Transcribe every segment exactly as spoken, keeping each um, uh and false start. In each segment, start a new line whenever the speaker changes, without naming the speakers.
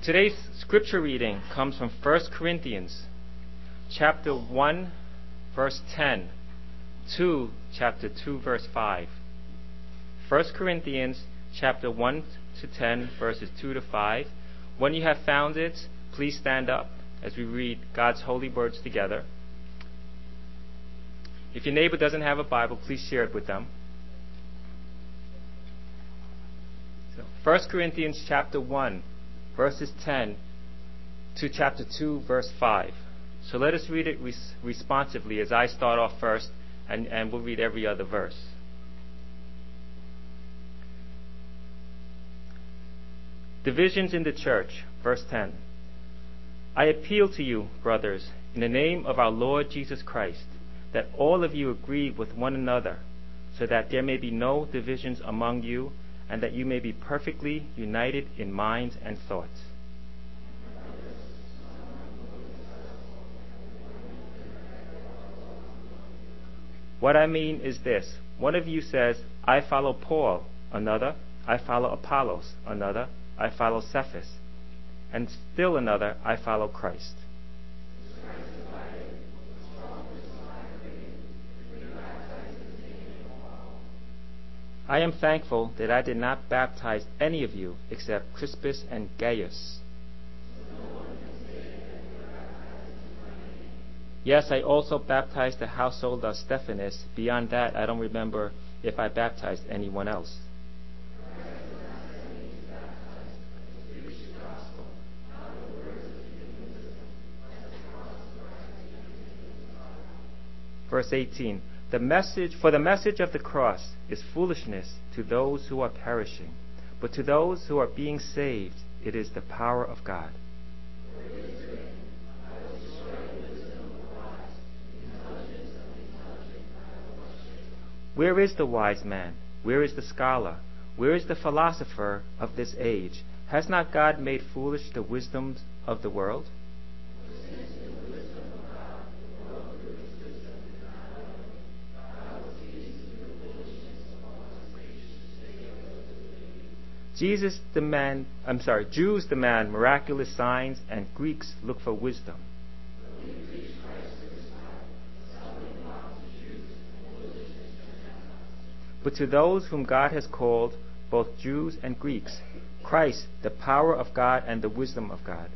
Today's scripture reading comes from First Corinthians chapter one, verse ten to chapter two, verse five. First Corinthians chapter one to ten, verses two to five. When you have found it, please stand up as we read God's holy words together. If your neighbor doesn't have a Bible, please share it with them. So, First Corinthians chapter one, verses ten to chapter two, verse five. So let us read it res- responsively as I start off first, and, and we'll read every other verse. Divisions in the church, verse ten. I appeal to you, brothers, in the name of our Lord Jesus Christ, that all of you agree with one another, so that there may be no divisions among you, and that you may be perfectly united in minds and thoughts. What I mean is this. One of you says, I follow Paul, another, I follow Apollos, another, I follow Cephas, and still another, I follow Christ. I am thankful that I did not baptize any of you except Crispus and Gaius. Yes, I also baptized the household of Stephanas. Beyond that, I don't remember if I baptized anyone else. Verse eighteen. The message, for the message of the cross is foolishness to those who are perishing, but to those who are being saved, it is the power of God. Where is the wise man? Where is the scholar? Where is the philosopher of this age? Has not God made foolish the wisdoms of the world? Jesus demand, I'm sorry, Jews demand miraculous signs, and Greeks look for wisdom. But to those whom God has called, both Jews and Greeks, Christ, the power of God and the wisdom of God.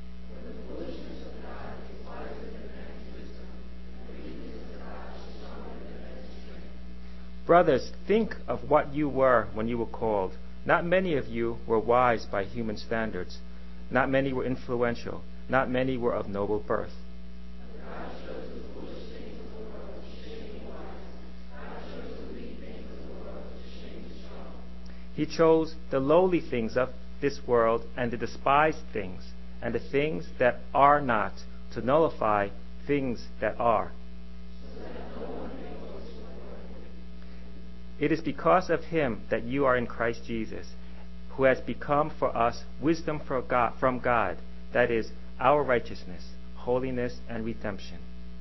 Brothers, think of what you were when you were called. Not many of you were wise by human standards. Not many were influential. Not many were of noble birth. He chose the lowly things of this world and the despised things and the things that are not, to nullify things that are. It is because of him that you are in Christ Jesus, who has become for us wisdom for God, from God, that is, our righteousness, holiness, and redemption.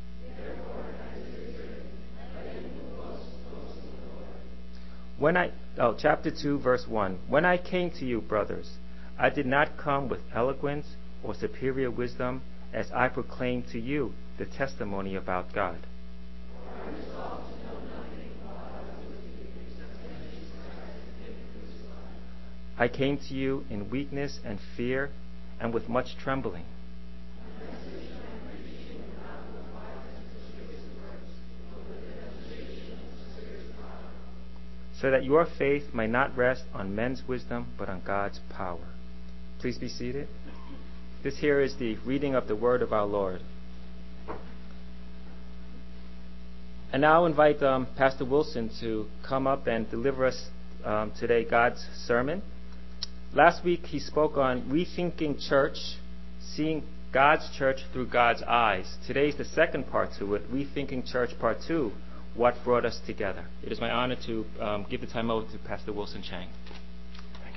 When I, oh, chapter two, verse one. When I came to you, brothers, I did not come with eloquence or superior wisdom, as I proclaimed to you the testimony about God. I came to you in weakness and fear and with much trembling. So that your faith may not rest on men's wisdom, but on God's power. Please be seated. This here is the reading of the word of our Lord. And now I invite um, Pastor Wilson to come up and deliver us um, today God's sermon. Last week he spoke on rethinking church, seeing God's church through God's eyes. Today's the second part to it, rethinking church part two, what brought us together. It is my honor to um, give the time over to Pastor Wilson Chang.
Thank you,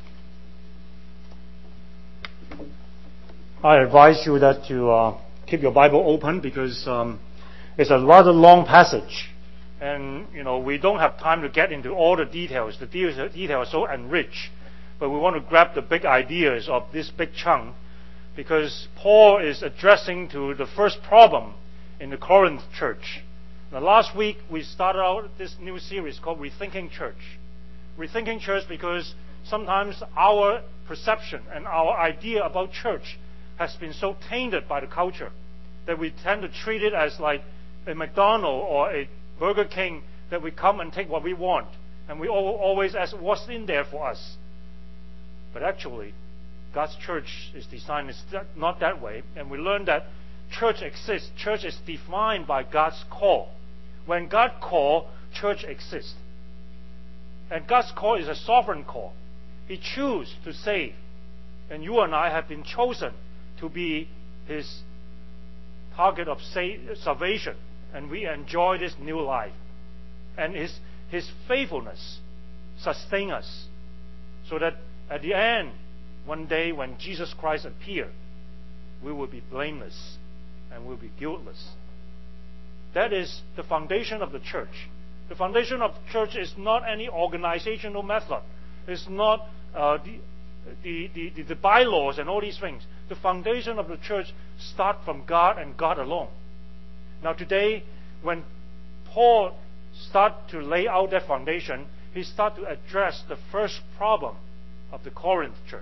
Bobby. I advise you that you uh, keep your Bible open because um, it's a rather long passage. And, you know, we don't have time to get into all the details. The details are so enriched but we want to grab the big ideas of this big chunk because Paul is addressing to the first problem in the Corinth church. Now, last week we started out this new series called Rethinking Church. Rethinking Church because sometimes our perception and our idea about church has been so tainted by the culture that we tend to treat it as like a McDonald's or a Burger King, that we come and take what we want, and we always ask what's in there for us. But actually, God's church is designed not that way, and we learn that church exists. Church is defined by God's call. When God calls, church exists. And God's call is a sovereign call. He chooses to save. And you and I have been chosen to be His target of salvation. And we enjoy this new life. And His, His faithfulness sustains us. So that at the end, one day when Jesus Christ appears, we will be blameless and will be guiltless. That is the foundation of the church. The foundation of the church is not any organizational method. It's not uh, the, the, the, the bylaws and all these things. The foundation of the church starts from God and God alone. Now today, when Paul starts to lay out that foundation, he starts to address the first problem of the Corinth church.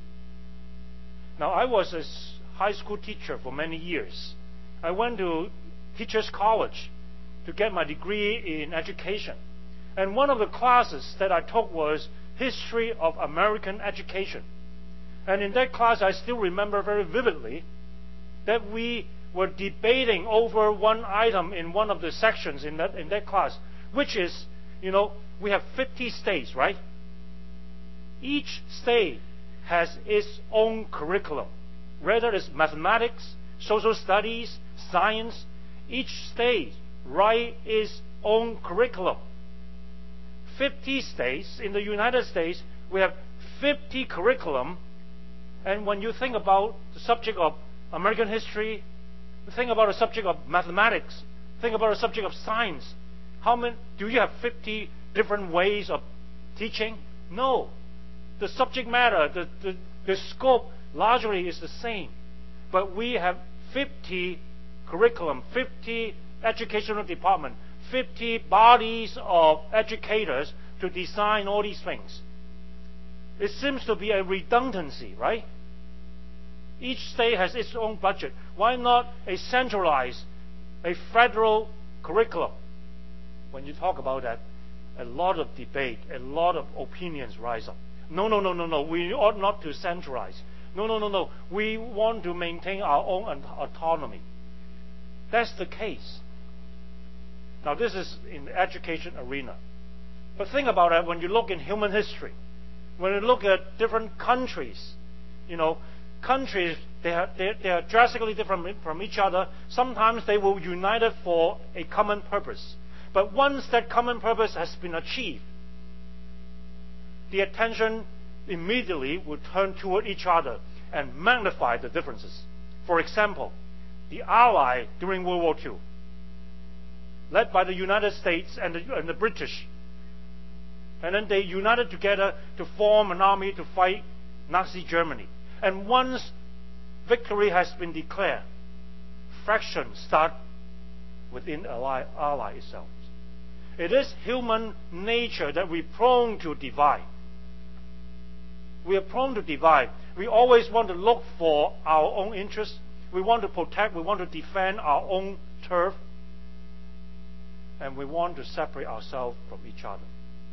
Now, I was a high school teacher for many years. I went to Teachers College to get my degree in education. And one of the classes that I took was History of American Education. And in that class, I still remember very vividly that we were debating over one item in one of the sections in that, in that class, which is, you know, we have fifty states, right? Each state has its own curriculum, whether it's mathematics, social studies, science. Each state writes its own curriculum. fifty states in the United States, we have fifty curriculum. And when you think about the subject of American history, think about the subject of mathematics, think about the subject of science, how many do you have fifty different ways of teaching? No. The subject matter, the, the, the scope largely is the same. But we have fifty curriculum, fifty educational department, fifty bodies of educators to design all these things. It seems to be a redundancy, right? Each state has its own budget. Why not a centralized, a federal curriculum? When you talk about that, a lot of debate, a lot of opinions rise up. No, no, no, no, no. We ought not to centralize. No, no, no, no. We want to maintain our own autonomy. That's the case. Now, this is in the education arena. But think about it when you look in human history. When you look at different countries, you know, countries, they are, they, they are drastically different from each other. Sometimes they will unite for a common purpose. But once that common purpose has been achieved, the attention immediately will turn toward each other and magnify the differences. For example, the Allies during World War Two, led by the United States and the, and the British, and then they united together to form an army to fight Nazi Germany. And once victory has been declared, fractions start within Ally, Ally itself. It is human nature that we're prone to divide. We are prone to divide. We always want to look for our own interests. We want to protect, we want to defend our own turf. And we want to separate ourselves from each other.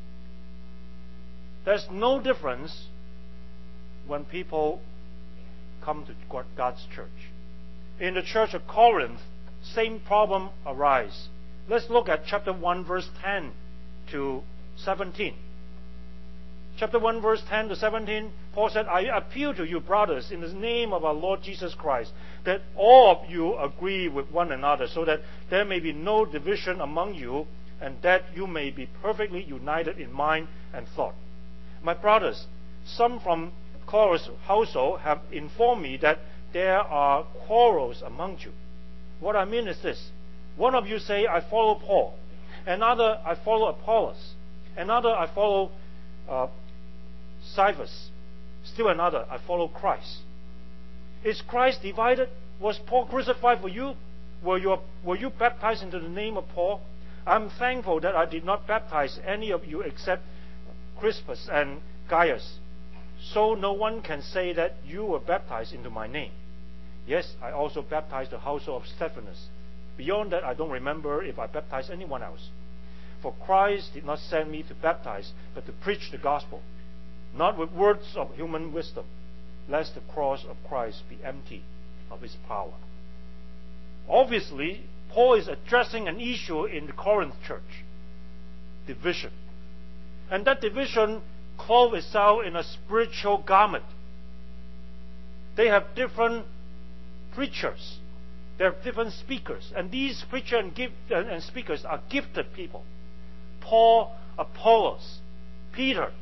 There's no difference when people come to God's church. In the church of Corinth, same problem arises. Let's look at chapter one, verse ten to seventeen. Chapter one, verse ten to seventeen, Paul said, I appeal to you, brothers, in the name of our Lord Jesus Christ, that all of you agree with one another, so that there may be no division among you, and that you may be perfectly united in mind and thought. My brothers, some from Chorus household have informed me that there are quarrels among you. What I mean is this. One of you say, I follow Paul. Another, I follow Apollos. Another, I follow uh, Cephas. Still another, I follow Christ. Is Christ divided? Was Paul crucified for you? Were you, were you baptized into the name of Paul? I'm thankful that I did not baptize any of you except Crispus and Gaius, so no one can say that you were baptized into my name. Yes, I also baptized the household of Stephanus. Beyond that, I don't remember if I baptized anyone else. For Christ did not send me to baptize, but to preach the gospel, not with words of human wisdom, lest the cross of Christ be empty of its power. Obviously, Paul is addressing an issue in the Corinth church: division. And that division clothed itself in a spiritual garment. They have different preachers. They have different speakers. And these preachers and, gift, and, and speakers are gifted people. Paul, Apollos, Peter.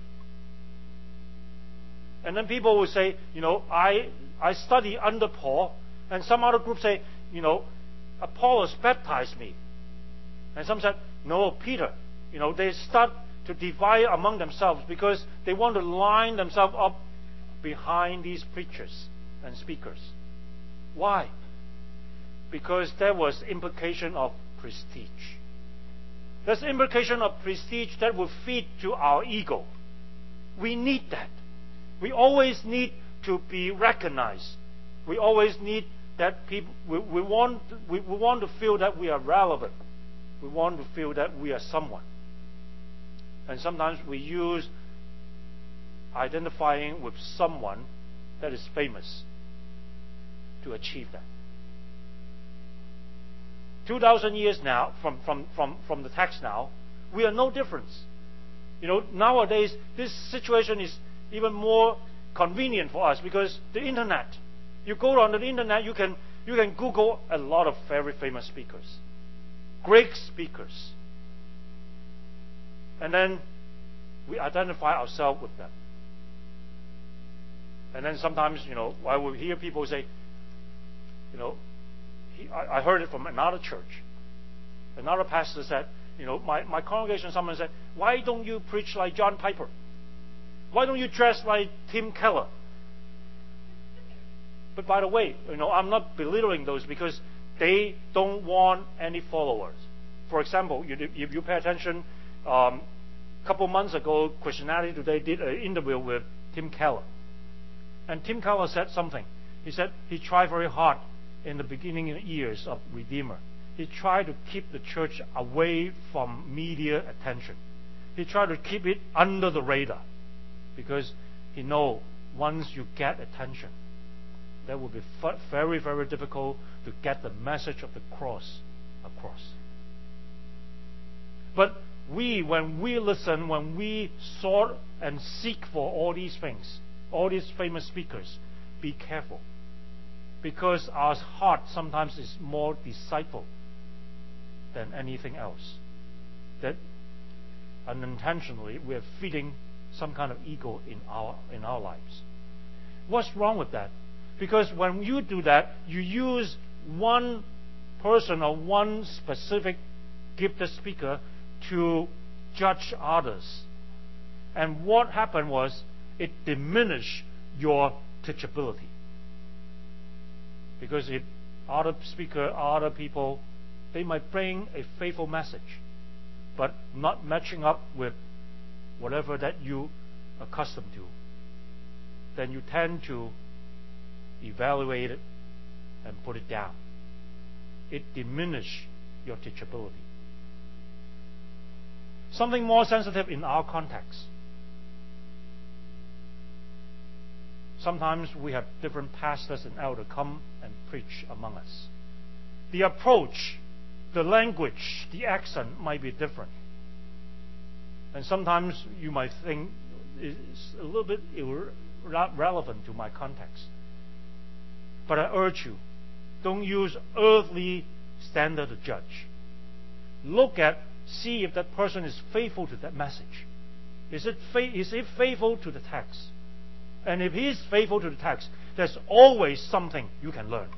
And then people will say, you know, I, I study under Paul. And some other group say, you know, Apollos baptized me. And some said, no, Peter. You know, they start to divide among themselves because they want to line themselves up behind these preachers and speakers. Why? Because there was implication of prestige. There's implication of prestige that will feed to our ego. We need that. We always need to be recognized. We always need that people. We, we want. We, we want to feel that we are relevant. We want to feel that we are someone. And sometimes we use identifying with someone that is famous to achieve that. Two thousand years now, from, from, from, from the text now, we are no difference. You know, nowadays, this situation is even more convenient for us because the internet. You go on the internet, you can, you can Google a lot of very famous speakers, great speakers. And then we identify ourselves with them. And then sometimes, you know, I will hear people say, you know, he, I, I heard it from another church. Another pastor said, you know, my, my congregation, someone said, why don't you preach like John Piper? Why don't you dress like Tim Keller? But by the way, you know, I'm not belittling those because they don't want any followers. For example, you, if you pay attention, um, a couple of months ago, Christianity Today did an interview with Tim Keller. And Tim Keller said something. He said he tried very hard in the beginning years of Redeemer. He tried to keep the church away from media attention. He tried to keep it under the radar because he knows once you get attention, that will be very, very difficult to get the message of the cross across. But we, when we listen, when we sought and seek for all these things, all these famous speakers, be careful. Because our heart sometimes is more deceitful than anything else. That unintentionally we are feeding some kind of ego in our in our lives. What's wrong with that? Because when you do that, you use one person or one specific gifted speaker to judge others. And what happened was it diminished your teachability. Because if other speaker, other people, they might bring a faithful message, but not matching up with whatever that you are accustomed to, then you tend to evaluate it and put it down. It diminishes your teachability. Something more sensitive in our context. Sometimes we have different pastors and elders come and preach among us. The approach, the language, the accent might be different. And sometimes you might think it's a little bit irrelevant to my context. But I urge you, don't use earthly standard to judge. Look at, see if that person is faithful to that message. Is it fa- is he faithful to the text? And if he is faithful to the text, there's always something you can learn.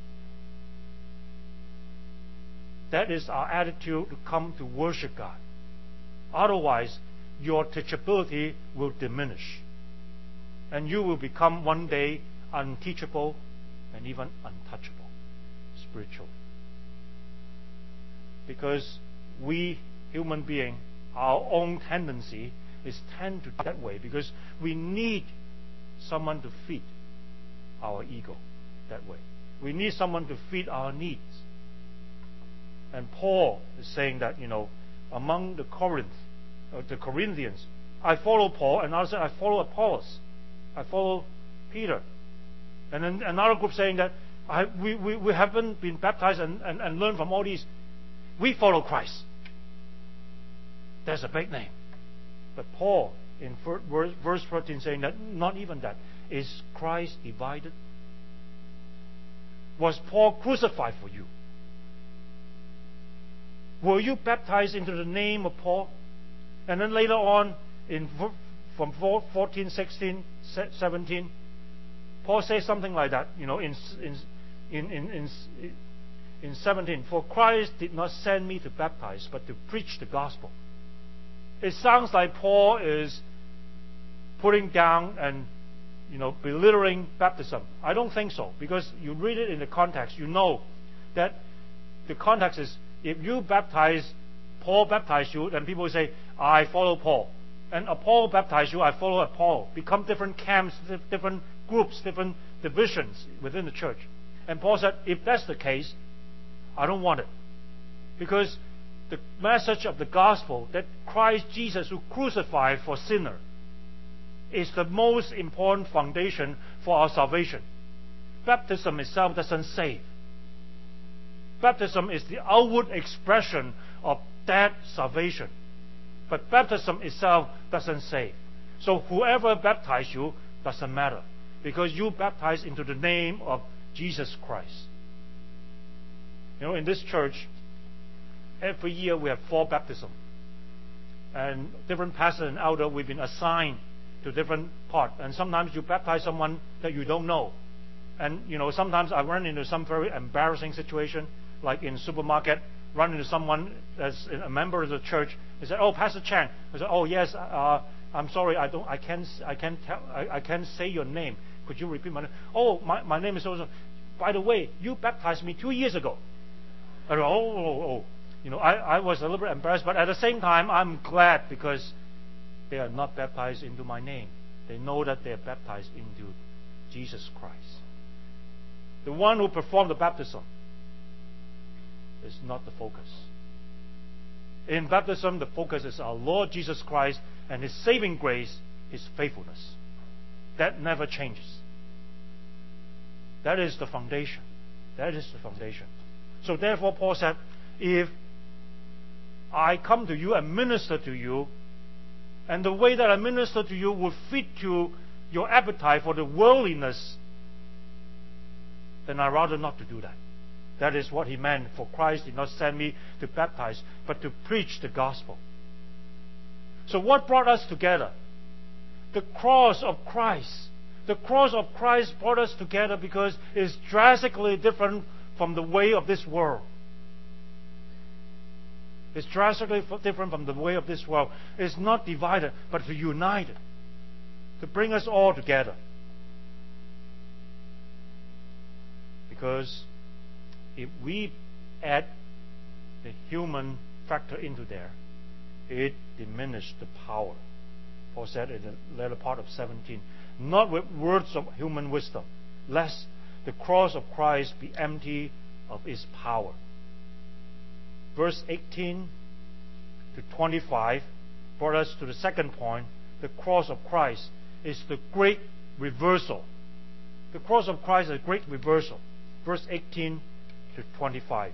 That is our attitude to come to worship God. Otherwise, your teachability will diminish. And you will become one day unteachable and even untouchable spiritually. Because we human beings, our own tendency is tend to that way, because we need someone to feed our ego that way. We need someone to feed our needs. And Paul is saying that, you know, among the Corinth, uh, the Corinthians, I follow Paul, and others say, I follow Apollos, I follow Peter. And then another group saying that I, we, we, we haven't been baptized and, and, and learned from all these. We follow Christ. That's a big name. But Paul, in verse fourteen, saying that not even that. Is Christ divided? Was Paul crucified for you? Were you baptized into the name of Paul? And then later on, in from fourteen, sixteen, seventeen, Paul says something like that. You know, in in in in in, in seventeen, for Christ did not send me to baptize, but to preach the gospel. It sounds like Paul is putting down and, you know, belittling baptism. I don't think so, because you read it in the context, you know that the context is, if you baptize, Paul baptized you, then people say, I follow Paul. And Paul baptized you, I follow Apollo. Become different camps, different groups, different divisions within the church. And Paul said, if that's the case, I don't want it. Because the message of the gospel, that Christ Jesus who crucified for sinner, is the most important foundation for our salvation. Baptism itself doesn't save. Baptism is the outward expression of that salvation. But baptism itself doesn't save. So whoever baptized you doesn't matter, because you baptized into the name of Jesus Christ. You know, in this church, every year we have four baptisms. And different pastor and elder, we've been assigned to different part. And sometimes you baptize someone that you don't know. And, you know, sometimes I run into some very embarrassing situation, like in supermarket, run into someone that's a member of the church. They say, "Oh, Pastor Chan." I said, "Oh, yes. Uh, I'm sorry. I don't. I can't. I can't tell. I, I can't say your name. Could you repeat my name?" "Oh, my, my name is so-so. By the way, you baptized me two years ago." I go, "Oh, oh, oh." You know, I, I was a little bit embarrassed, but at the same time, I'm glad, because they are not baptized into my name. They know that they are baptized into Jesus Christ. The one who performed the baptism is not the focus. In baptism, the focus is our Lord Jesus Christ and His saving grace, His faithfulness. That never changes. That is the foundation. That is the foundation. So therefore, Paul said, if I come to you and minister to you, and the way that I minister to you will fit to your appetite for the worldliness, then I'd rather not to do that. That is what he meant, for Christ did not send me to baptize, but to preach the gospel. So what brought us together? The cross of Christ. The cross of Christ brought us together because it's drastically different from the way of this world. It's drastically different from the way of this world. It's not divided, but to unite it, to bring us all together. Because if we add the human factor into there, it diminishes the power. Paul said in the latter part of seventeen, not with words of human wisdom, lest the cross of Christ be empty of its power. Verse eighteen to twenty-five brought us to the second point. The cross of Christ is the great reversal. The cross of Christ is a great reversal. Verse eighteen to twenty-five.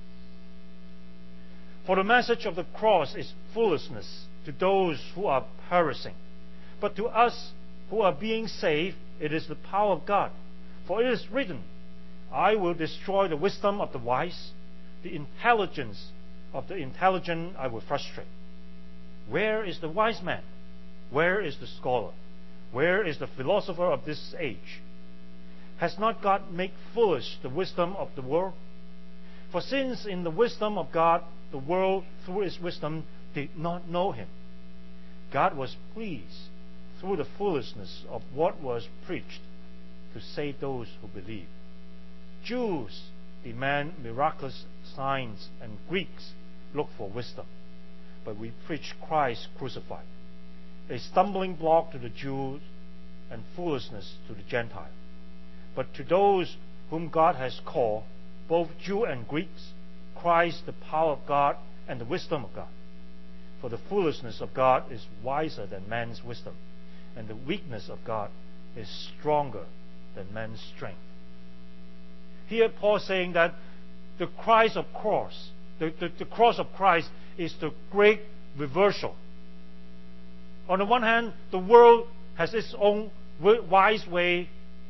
For the message of the cross is foolishness to those who are perishing, but to us who are being saved, it is the power of God. For it is written, I will destroy the wisdom of the wise, the intelligence of the intelligent I will frustrate. Where is the wise man? Where is the scholar? Where is the philosopher of this age? Has not God made foolish the wisdom of the world? For since in the wisdom of God, the world through its wisdom did not know Him, God was pleased through the foolishness of what was preached to save those who believe. Jews demand miraculous signs, and Greeks look for wisdom. But we preach Christ crucified, a stumbling block to the Jews and foolishness to the Gentile. But to those whom God has called, both Jew and Greeks, Christ the power of God and the wisdom of God. For the foolishness of God is wiser than man's wisdom, and the weakness of God is stronger than man's strength. Here Paul is saying that the Christ of cross, the, the, the cross of Christ is the great reversal. On the one hand, the world has its own wise way,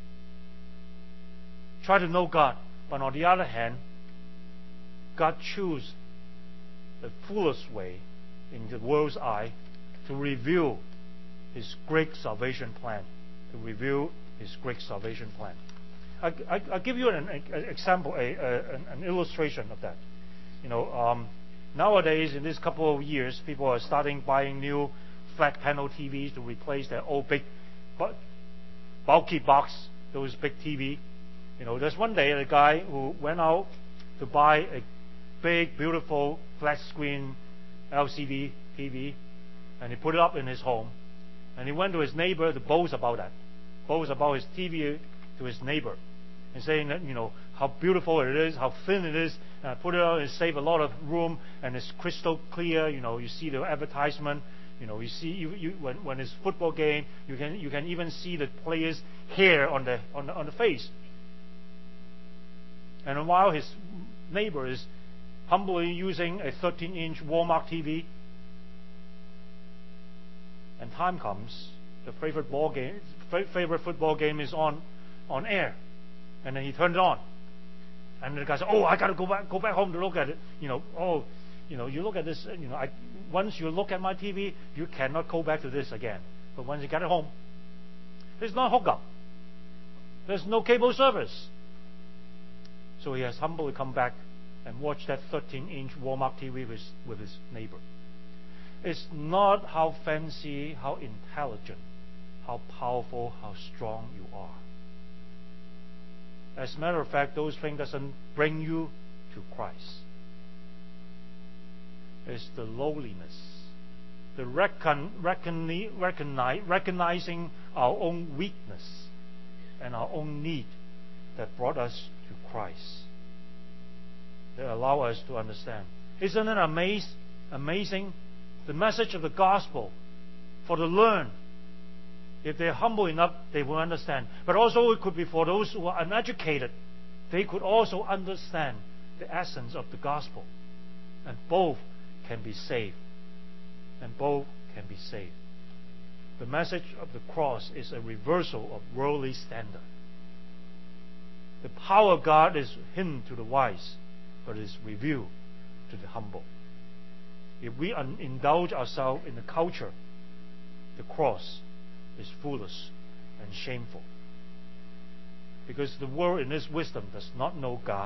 try to know God. But on the other hand, God chose the foolish way in the world's eye to reveal His great salvation plan. To reveal His great salvation plan. I, I, I'll give you an, an example, a, a, an illustration of that. You know, um, nowadays, in this couple of years, people are starting buying new flat panel T Vs to replace their old big, bulky box, those big T V. You know, there's one day a guy who went out to buy a big, beautiful flat screen L C D T V, and he put it up in his home. And he went to his neighbor to boast about that, boast about his T V to his neighbor, and saying that, you know, how beautiful it is, how thin it is. And I put it out and save a lot of room, and it's crystal clear. You know, you see the advertisement. You know, you see you, you, when when it's football game, you can you can even see the players' hair on the on the, on the face. And while his neighbor is humbly using a thirteen-inch Walmart T V, and time comes, the favorite ball game, favorite football game is on on air, and then he turned it on, and the guy said, "Oh, I got to go back go back home to look at it." You know, oh, you know, you look at this. You know, I, once you look at my T V, you cannot go back to this again. But once you get it home, there's no hookup. There's no cable service. So he has humbly come back and watched that thirteen-inch Walmart T V with, with his neighbor. It's not how fancy, how intelligent, how powerful, how strong you are. As a matter of fact, those things doesn't bring you to Christ. It's the lowliness, the recon, recon, recognize, recognizing our own weakness and our own need that brought us to Christ. That allow us to understand. Isn't it amaz, amazing? The message of the gospel for the learned. If they're humble enough, they will understand. But also it could be for those who are uneducated. They could also understand the essence of the gospel. And both can be saved. And both can be saved. The message of the cross is a reversal of worldly standard. The power of God is hidden to the wise, but is revealed to the humble. If we un- indulge ourselves in the culture, the cross is foolish and shameful. Because the world in its wisdom does not know God.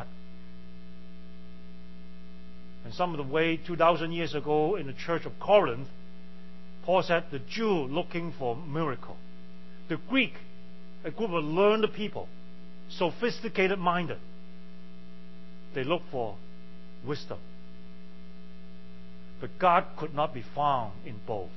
And some of the way two thousand years ago in the church of Corinth, Paul said the Jew looking for miracle. The Greek, a group of learned people, sophisticated minded, they look for wisdom. But God could not be found in both.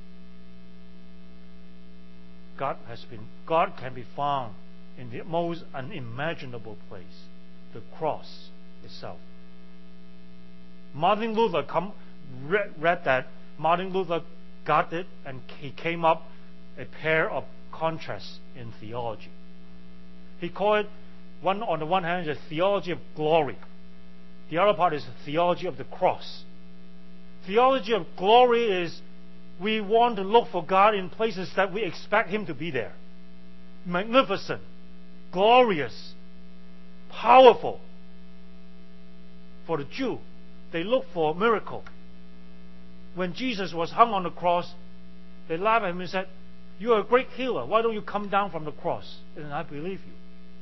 God has been God can be found in the most unimaginable place, the cross itself. Martin Luther come, read, read that. Martin Luther got it, and he came up a pair of contrasts in theology. He called it, one on the one hand, is a theology of glory. The other part is a theology of the cross. Theology of glory is we want to look for God in places that we expect Him to be there. Magnificent, glorious, powerful. For the Jew, they look for a miracle. When Jesus was hung on the cross, they laughed at him and said, "You are a great healer. Why don't you come down from the cross? And I believe you."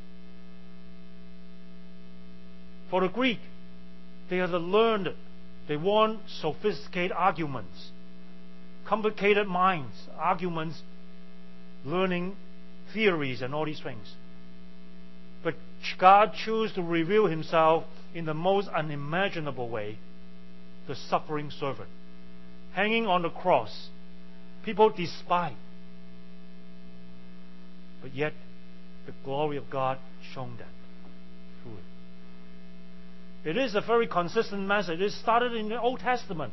For the Greek, they are the learned. They want sophisticated arguments, complicated minds, arguments learning theories and all these things. But God chose to reveal himself in the most unimaginable way, the suffering servant. Hanging on the cross, people despise. But yet, the glory of God shone that through it. It is a very consistent message. It started in the Old Testament.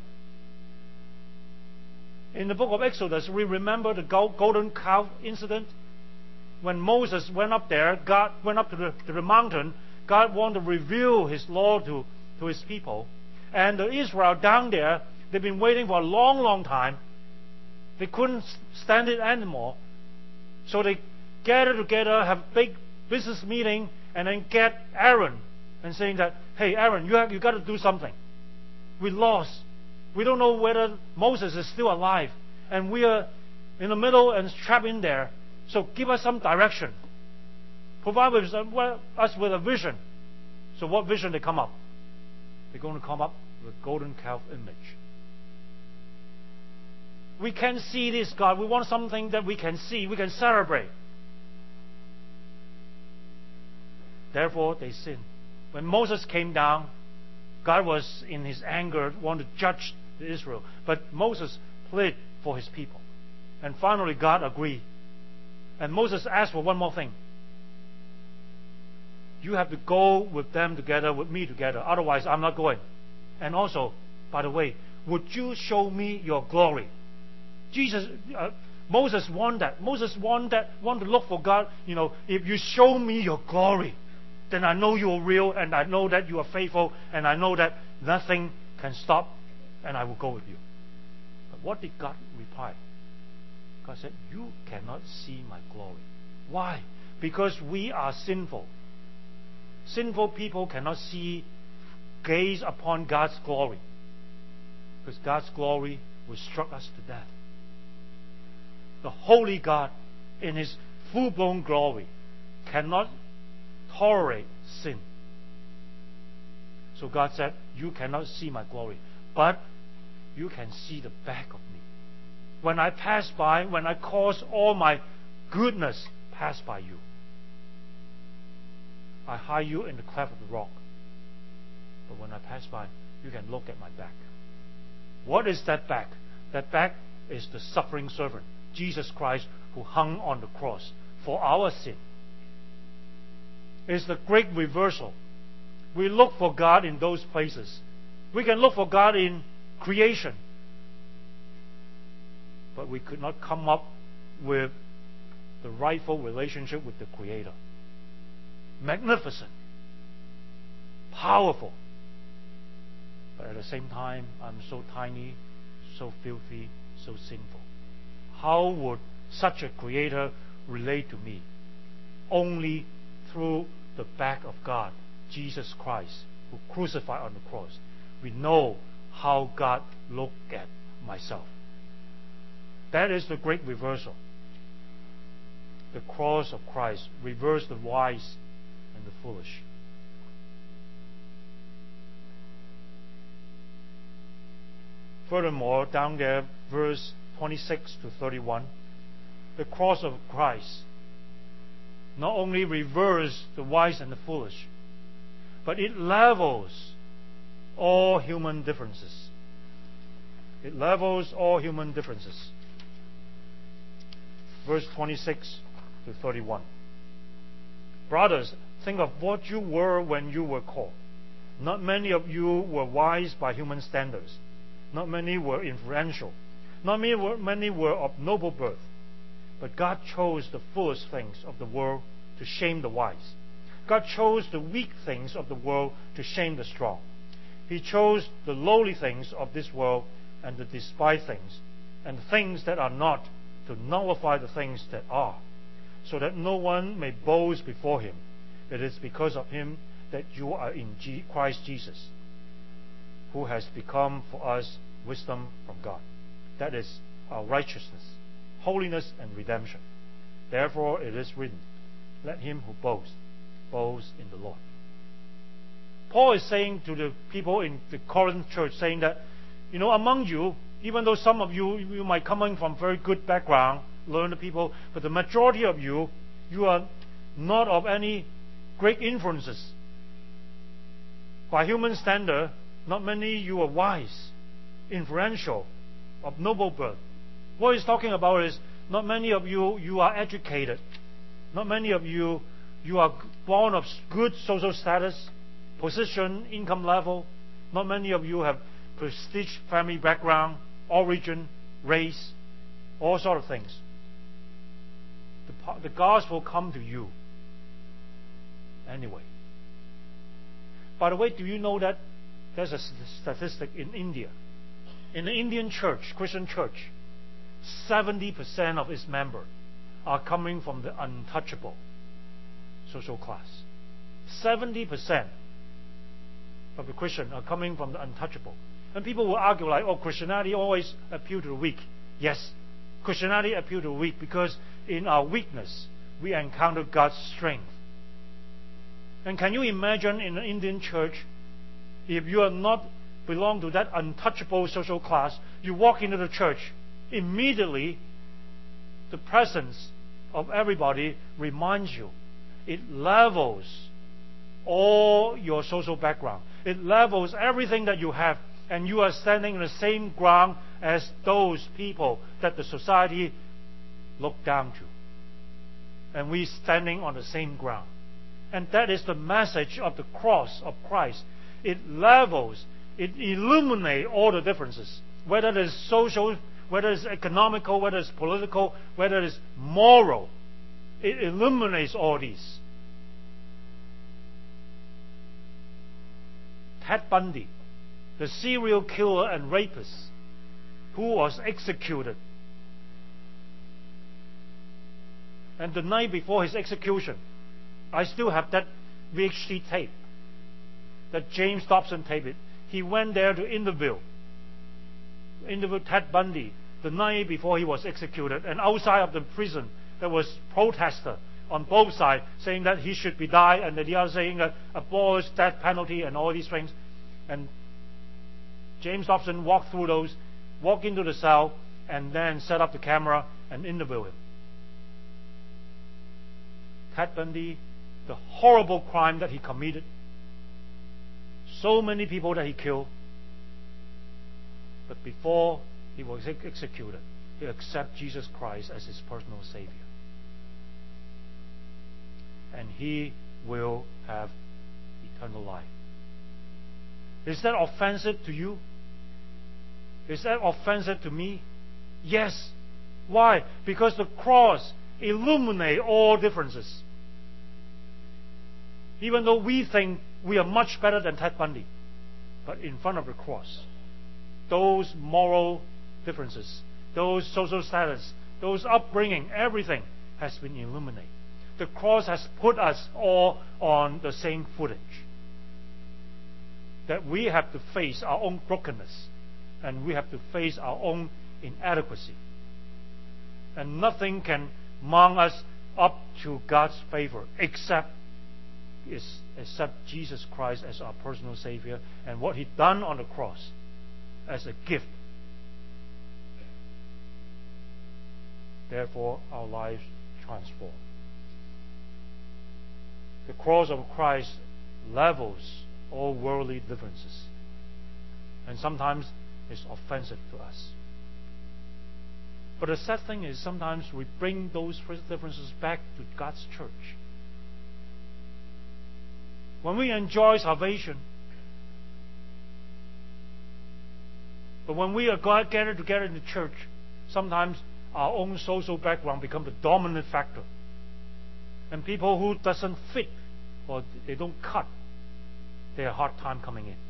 In the book of Exodus, we remember the golden calf incident. When Moses went up there, God went up to the, to the mountain. God wanted to reveal his law to, to his people. And the Israel down there, they've been waiting for a long, long time. They couldn't stand it anymore. So they gather together, have a big business meeting, and then get Aaron and saying that, hey, Aaron, you have you got to do something. We lost. We don't know whether Moses is still alive. And we are in the middle and trapped in there. So give us some direction. Provide with us with a vision. So what vision they come up? They're going to come up with a golden calf image. We can see this, God. We want something that we can see. We can celebrate. Therefore, they sinned. When Moses came down, God was in his anger, wanted to judge Israel. But Moses pleaded for his people. And finally, God agreed. And Moses asked for one more thing. You have to go with them together, with me together. Otherwise, I'm not going. And also, by the way, would you show me your glory? Jesus, uh, Moses wanted that. Moses wanted that, wanted to look for God. You know, if you show me your glory, then I know you're real, and I know that you are faithful, and I know that nothing can stop, and I will go with you. But what did God reply? God said, you cannot see my glory. Why? Because we are sinful. Sinful people cannot see, gaze upon God's glory. Because God's glory will struck us to death. The holy God, in his full-blown glory, cannot tolerate sin. So God said, you cannot see my glory, but you can see the back of me. When I pass by, when I cause all my goodness pass by you, I hide you in the cleft of the rock. But when I pass by, you can look at my back. What is that back? That back is the suffering servant, Jesus Christ, who hung on the cross for our sin. It's the great reversal. We look for God in those places. We can look for God in creation. But we could not come up with the rightful relationship with the Creator. Magnificent. Powerful. But at the same time, I'm so tiny, so filthy, so sinful. How would such a Creator relate to me? Only through the back of God, Jesus Christ, who crucified on the cross. We know how God looked at myself. That is the great reversal. The cross of Christ reversed the wise and the foolish. Furthermore, down there, verse twenty-six to thirty-one, the cross of Christ not only reversed the wise and the foolish, but it levels all human differences. It levels all human differences. Verse twenty-six to thirty-one. Brothers, think of what you were when you were called. Not many of you were wise by human standards. Not many were influential. Not many were, many were of noble birth. But God chose the foolish things of the world to shame the wise. God chose the weak things of the world to shame the strong. He chose the lowly things of this world and the despised things, and the things that are not, to nullify the things that are, so that no one may boast before him. It is because of him that you are in G- Christ Jesus, who has become for us wisdom from God. That is our righteousness, holiness, and redemption. Therefore it is written, let him who boasts, boast in the Lord. Paul is saying to the people in the Corinth church, saying that, you know, among you, even though some of you, you might come in from very good background, learned people, but the majority of you, you are not of any great influences. By human standard, not many you are wise, influential, of noble birth. What he's talking about is not many of you, you are educated. Not many of you, you are born of good social status, position, income level. Not many of you have prestige, family background, origin, race, all sort of things. The, the gospel come to you anyway. By the way, do you know that there's a statistic in India? In the Indian church, Christian church, seventy percent of its members are coming from the untouchable social class. seventy percent of the Christians are coming from the untouchable. And people will argue like, oh, Christianity always appeal to the weak. Yes, Christianity appeal to the weak because in our weakness, we encounter God's strength. And can you imagine in the Indian church, if you are not belong to that untouchable social class, you walk into the church, immediately the presence of everybody reminds you. It levels all your social background. It levels everything that you have, and you are standing in the same ground as those people that the society look down to. And we standing on the same ground. And that is the message of the cross of Christ. It levels, it illuminates all the differences, whether it is social, whether it's economical, whether it's political, whether it's moral. It illuminates all these. Ted Bundy, the serial killer and rapist who was executed. And the night before his execution, I still have that V H C tape that James Dobson taped it. He went there to interview, interview Ted Bundy the night before he was executed. And outside of the prison, there was protester on both sides saying that he should be died, and the other saying that abolish death penalty and all these things. And James Dobson walked through those, walked into the cell, and then set up the camera and interview him. Ted Bundy, the horrible crime that he committed, so many people that he killed, but before he was executed, he accepted Jesus Christ as his personal Savior. And he will have eternal life. Is that offensive to you? Is that offensive to me? Yes. Why? Because the cross illuminates all differences. Even though we think we are much better than Ted Bundy, but in front of the cross, those moral differences, those social status, those upbringing, everything has been illuminated. The cross has put us all on the same footage. That we have to face our own brokenness, and we have to face our own inadequacy. And nothing can mount us up to God's favor except is accept Jesus Christ as our personal Savior and what He done on the cross as a gift. Therefore, our lives transform. The cross of Christ levels all worldly differences, and sometimes it's offensive to us. But the sad thing is, sometimes we bring those differences back to God's church. When we enjoy salvation, but when we are gathered together in the church, sometimes our own social background becomes the dominant factor. And people who doesn't fit or they don't cut, they have a hard time coming in.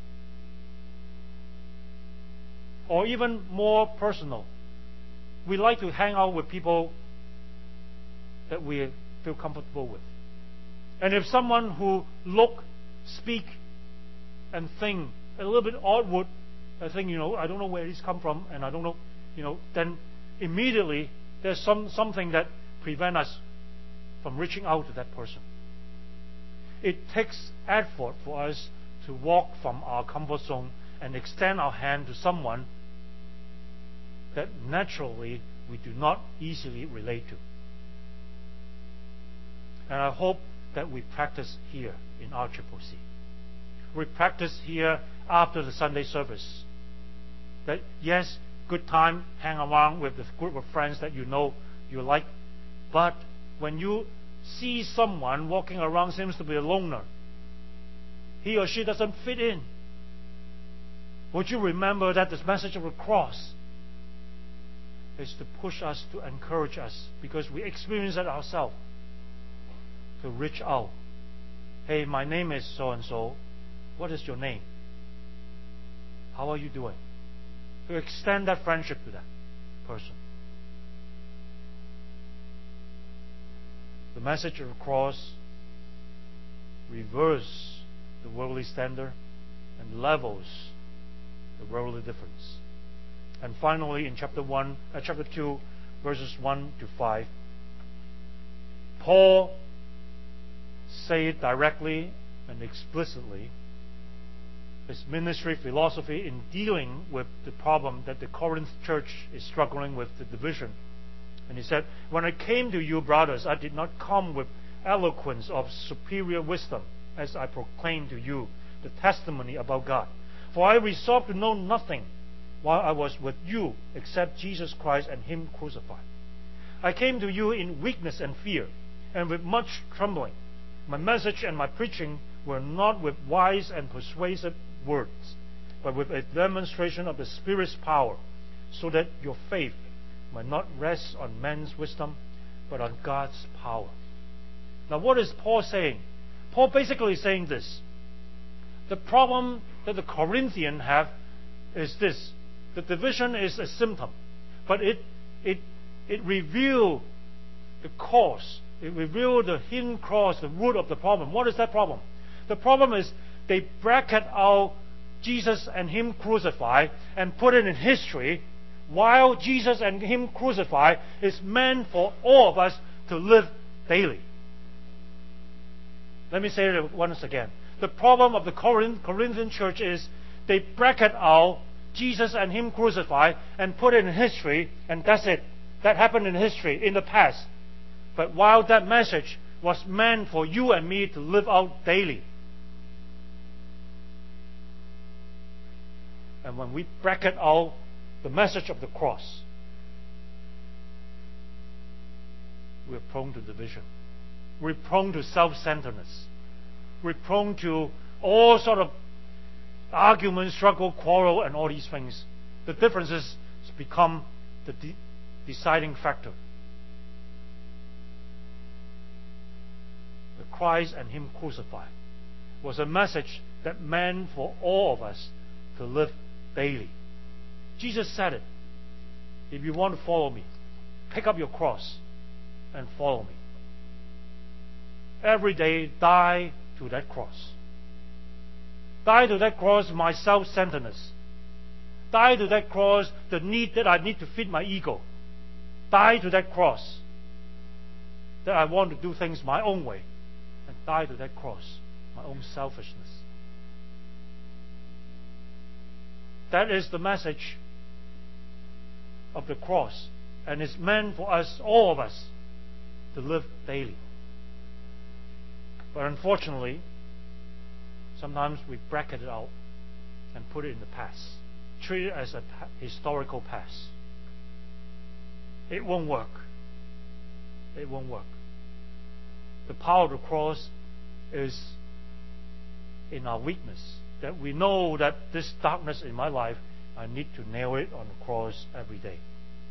Or even more personal, we like to hang out with people that we feel comfortable with. And if someone who look, speak, and think a little bit awkward, I think, you know, I don't know where he's come from, and I don't know, you know, then immediately there's some something that prevents us from reaching out to that person. It takes effort for us to walk from our comfort zone and extend our hand to someone that naturally we do not easily relate to. And I hope that we practice here in R C C. We practice here after the Sunday service. That yes, good time, hang around with the group of friends that you know you like, but when you see someone walking around seems to be a loner, he or she doesn't fit in, would you remember that the message of the cross is to push us, to encourage us, because we experience it ourselves, to reach out. Hey, my name is so-and-so. What is your name? How are you doing? To extend that friendship to that person. The message of the cross reverses the worldly standard and levels the worldly difference. And finally, in chapter one, uh, chapter two, verses one to five, Paul said directly and explicitly his ministry philosophy in dealing with the problem that the Corinth church is struggling with, the division. And he said, "When I came to you, brothers, I did not come with eloquence of superior wisdom, as I proclaimed to you the testimony about God. For I resolved to know nothing while I was with you except Jesus Christ and Him crucified. I came to you in weakness and fear, and with much trembling. My message and my preaching were not with wise and persuasive words, but with a demonstration of the Spirit's power, so that your faith might not rest on man's wisdom, but on God's power." Now, what is Paul saying? Paul basically is saying this. The problem that the Corinthians have is this. The division is a symptom, but it it it reveals the cause. It reveals the hidden cause, the root of the problem. What is that problem? The problem is they bracket out Jesus and Him crucified and put it in history, while Jesus and Him crucified is meant for all of us to live daily. Let me say it once again. The problem of the Corinthian church is they bracket out Jesus and Him crucified and put it in history, and that's it. That happened in history, in the past. But while that message was meant for you and me to live out daily. And when we bracket out the message of the cross, we're prone to division. We're prone to self-centeredness. We're prone to all sort of argument, struggle, quarrel, and all these things. The differences become the de- deciding factor. The Christ and Him crucified was a message that meant for all of us to live daily. Jesus said it. If you want to follow me, pick up your cross and follow me. Every day, die to that cross. Die to that cross my self-centeredness. Die to that cross the need that I need to feed my ego. Die to that cross that I want to do things my own way. And die to that cross my own selfishness. That is the message of the cross, and it's meant for us, all of us, to live daily. But unfortunately, sometimes we bracket it out and put it in the past, treat it as a historical past. It won't work. It won't work. The power of the cross is in our weakness, that we know that this darkness in my life, I need to nail it on the cross every day.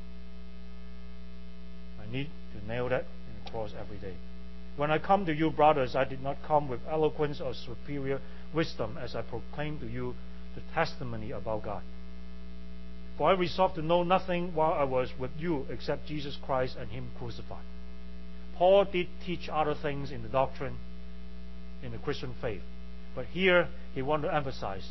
I need to nail that in the cross every day. When I come to you, brothers, I did not come with eloquence or superior wisdom, as I proclaimed to you the testimony about God. For I resolved to know nothing while I was with you except Jesus Christ and Him crucified. Paul did teach other things in the doctrine, in the Christian faith. But here he wanted to emphasize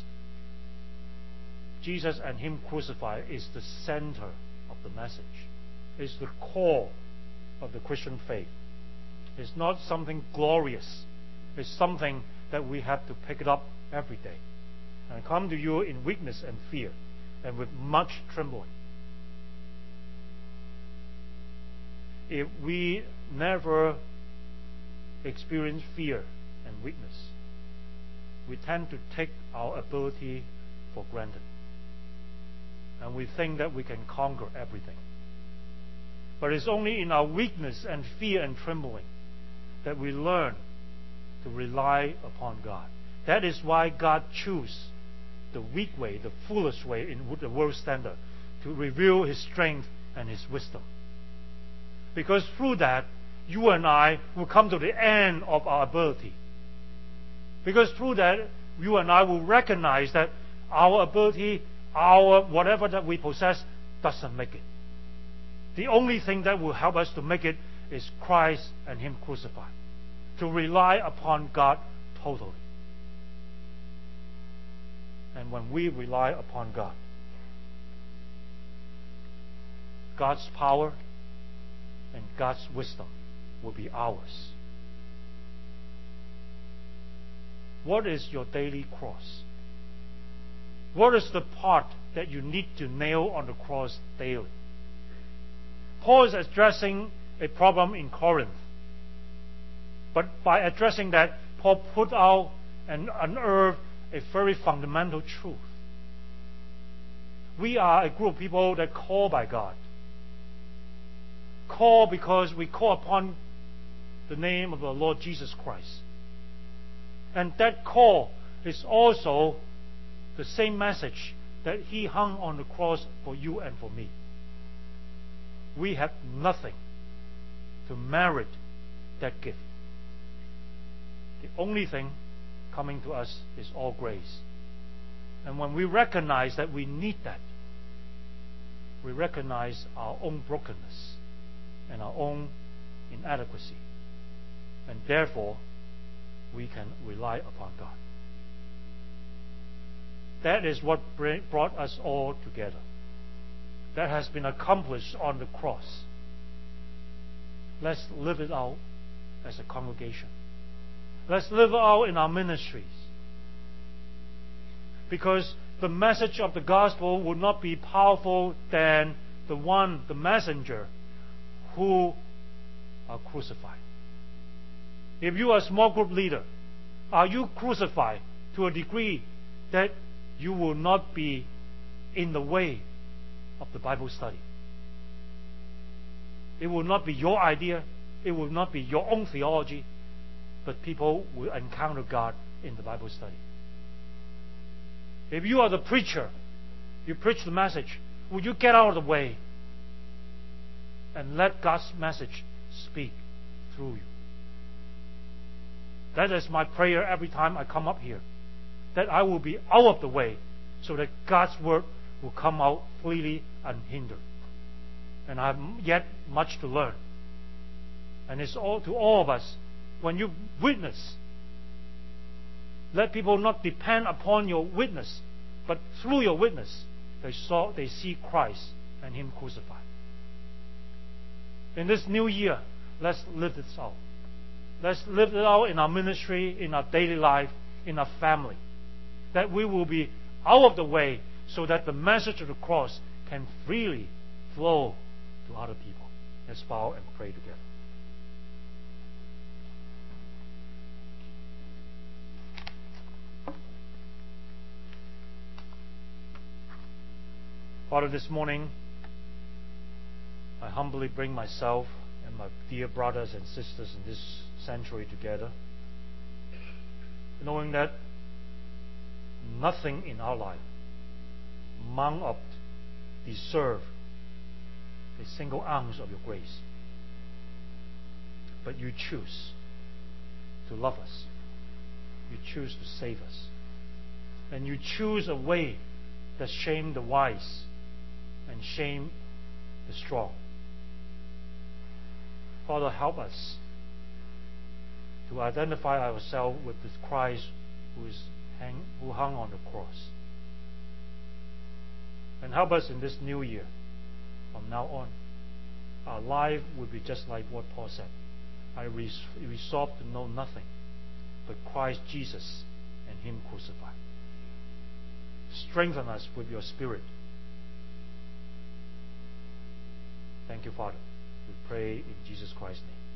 Jesus and Him crucified is the center of the message. It's the core of the Christian faith. It's not something glorious. It's something that we have to pick it up every day. And I come to you in weakness and fear, and with much trembling. if we never experience fear and weakness, we tend to take our ability for granted. And we think that we can conquer everything. But it's only in our weakness and fear and trembling that we learn to rely upon God. That is why God chose the weak way, the foolish way in the world standard, to reveal His strength and His wisdom. Because through that, you and I will come to the end of our ability. Because through that, you and I will recognize that our ability, our whatever that we possess, doesn't make it. The only thing that will help us to make it is Christ and Him crucified. To rely upon God totally. And when we rely upon God, God's power and God's wisdom will be ours. What is your daily cross? What is the part that you need to nail on the cross daily? Paul is addressing a problem in Corinth. But by addressing that, Paul put out and unearthed a very fundamental truth. We are a group of people that call by God. Call because we call upon the name of the Lord Jesus Christ. And that call is also the same message that He hung on the cross for you and for me. We have nothing to merit that gift. The only thing coming to us is all grace. And when we recognize that we need that, we recognize our own brokenness and our own inadequacy. And therefore, we can rely upon God. That is what brought us all together. That has been accomplished on the cross. Let's live it out as a congregation. Let's live it out in our ministries. Because the message of the gospel will not be powerful than the one, the messenger, who are crucified. If you are a small group leader, are you crucified to a degree that you will not be in the way of the Bible study? It will not be your idea. It will not be your own theology. But people will encounter God in the Bible study. If you are the preacher, you preach the message, will you get out of the way and let God's message speak through you? That is my prayer every time I come up here. That I will be out of the way so that God's word will come out freely unhindered. And I have yet much to learn. And it's all to all of us. When you witness, let people not depend upon your witness, but through your witness, they saw they see Christ and Him crucified. In this new year, let's live this out. Let's live it out in our ministry, in our daily life, in our family. That we will be out of the way so that the message of the cross can freely flow to other people. Let's bow and pray together. Father, this morning, I humbly bring myself and my dear brothers and sisters in this sanctuary together, knowing that nothing in our life mount up deserve a single ounce of your grace. But you choose to love us. You choose to save us. And you choose a way that shame the wise and shame the strong. Father, help us to identify ourselves with this Christ who is hang, who hung on the cross. And help us in this new year. From now on, our life will be just like what Paul said. I res- resolve to know nothing but Christ Jesus and Him crucified. Strengthen us with your Spirit. Thank you, Father. We pray in Jesus Christ's name.